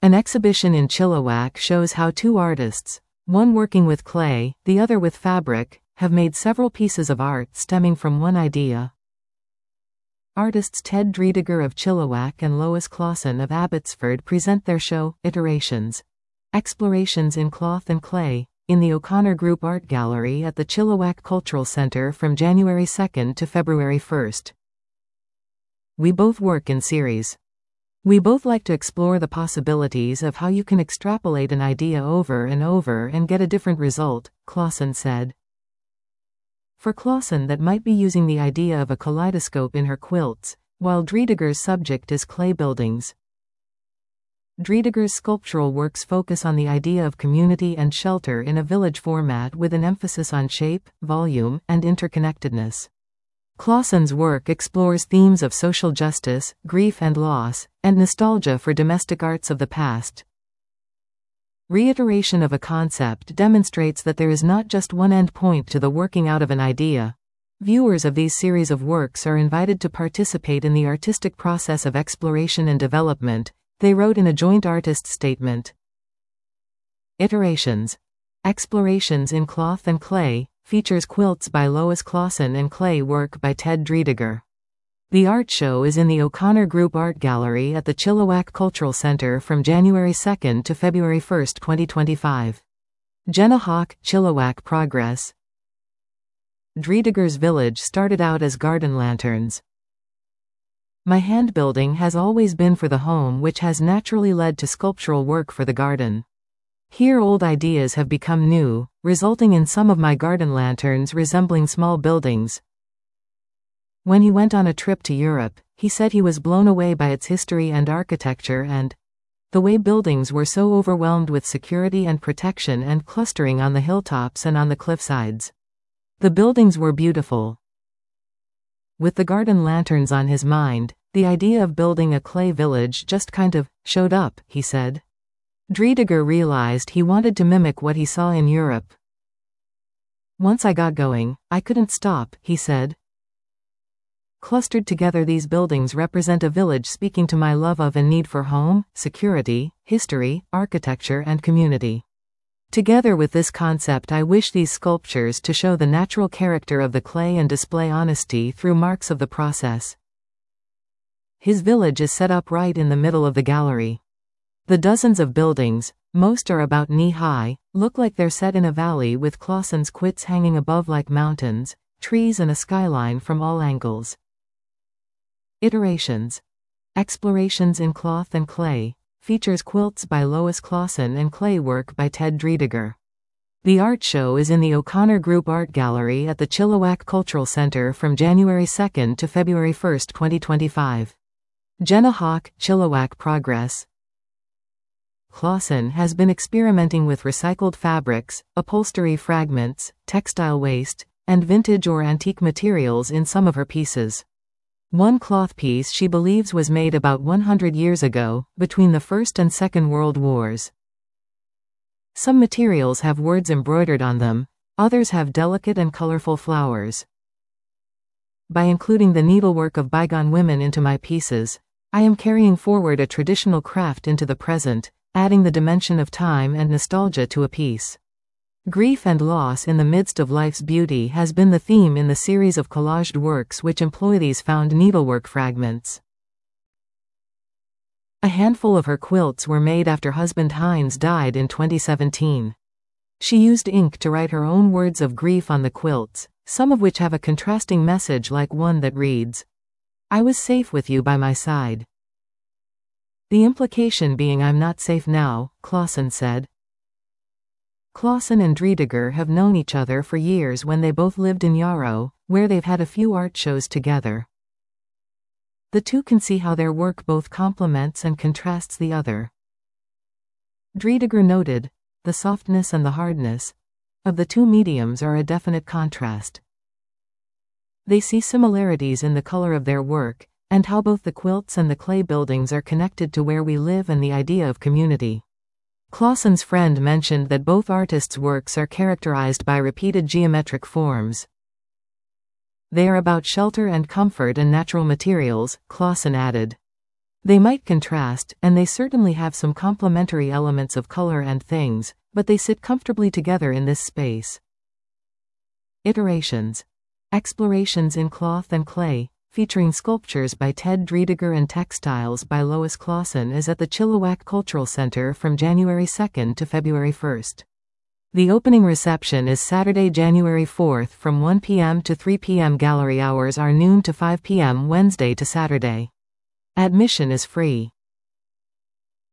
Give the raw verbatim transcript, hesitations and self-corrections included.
An exhibition in Chilliwack shows how two artists, one working with clay, the other with fabric, have made several pieces of art stemming from one idea. Artists Ted Driediger of Chilliwack and Lois Clausen of Abbotsford present their show, Iterations, Explorations in Cloth and Clay, in the O'Connor Group Art Gallery at the Chilliwack Cultural Centre from January second to February first. We both work in series. We both like to explore the possibilities of how you can extrapolate an idea over and over and get a different result, Clausen said. For Clausen, that might be using the idea of a kaleidoscope in her quilts, while Driediger's subject is clay buildings. Driediger's sculptural works focus on the idea of community and shelter in a village format with an emphasis on shape, volume, and interconnectedness. Clausen's work explores themes of social justice, grief and loss, and nostalgia for domestic arts of the past. Reiteration of a concept demonstrates that there is not just one end point to the working out of an idea. Viewers of these series of works are invited to participate in the artistic process of exploration and development, they wrote in a joint artists' statement. Iterations, Explorations in Cloth and Clay, features quilts by Lois Clausen and clay work by Ted Driediger. The art show is in the O'Connor Group Art Gallery at the Chilliwack Cultural Centre from January second to February first, twenty twenty-five. Jenna Hawk, Chilliwack Progress. Driediger's village started out as garden lanterns. My hand building has always been for the home, which has naturally led to sculptural work for the garden. Here old ideas have become new, resulting in some of my garden lanterns resembling small buildings. When he went on a trip to Europe, he said he was blown away by its history and architecture and the way buildings were so overwhelmed with security and protection and clustering on the hilltops and on the cliffsides. The buildings were beautiful. With the garden lanterns on his mind, the idea of building a clay village just kind of showed up, he said. Driediger realized he wanted to mimic what he saw in Europe. Once I got going, I couldn't stop, he said. Clustered together, these buildings represent a village speaking to my love of and need for home, security, history, architecture, and community. Together with this concept, I wish these sculptures to show the natural character of the clay and display honesty through marks of the process. His village is set up right in the middle of the gallery. The dozens of buildings, most are about knee-high, look like they're set in a valley with Clausen's quilts hanging above like mountains, trees and a skyline from all angles. Iterations, Explorations in Cloth and Clay, features quilts by Lois Clausen and clay work by Ted Driediger. The art show is in the O'Connor Group Art Gallery at the Chilliwack Cultural Centre from January second to February first, twenty twenty-five. Jenna Hawk, Chilliwack Progress. Clausen has been experimenting with recycled fabrics, upholstery fragments, textile waste, and vintage or antique materials in some of her pieces. One cloth piece she believes was made about one hundred years ago, between the First and Second World Wars. Some materials have words embroidered on them, others have delicate and colorful flowers. By including the needlework of bygone women into my pieces, I am carrying forward a traditional craft into the present, adding the dimension of time and nostalgia to a piece. Grief and loss in the midst of life's beauty has been the theme in the series of collaged works which employ these found needlework fragments. A handful of her quilts were made after husband Heinz died in twenty seventeen. She used ink to write her own words of grief on the quilts, some of which have a contrasting message like one that reads, "I was safe with you by my side." The implication being I'm not safe now, Clausen said. Clausen and Driediger have known each other for years when they both lived in Yarrow, where they've had a few art shows together. The two can see how their work both complements and contrasts the other. Driediger noted, the softness and the hardness of the two mediums are a definite contrast. They see similarities in the color of their work, and how both the quilts and the clay buildings are connected to where we live and the idea of community. Clausen's friend mentioned that both artists' works are characterized by repeated geometric forms. They are about shelter and comfort and natural materials, Clausen added. They might contrast, and they certainly have some complementary elements of color and things, but they sit comfortably together in this space. Iterations. Explorations in Cloth and Clay, featuring sculptures by Ted Driediger and textiles by Lois Clausen, is at the Chilliwack Cultural Center from January second to February first. The opening reception is Saturday, January fourth from one p m to three p m Gallery hours are noon to five p m Wednesday to Saturday. Admission is free.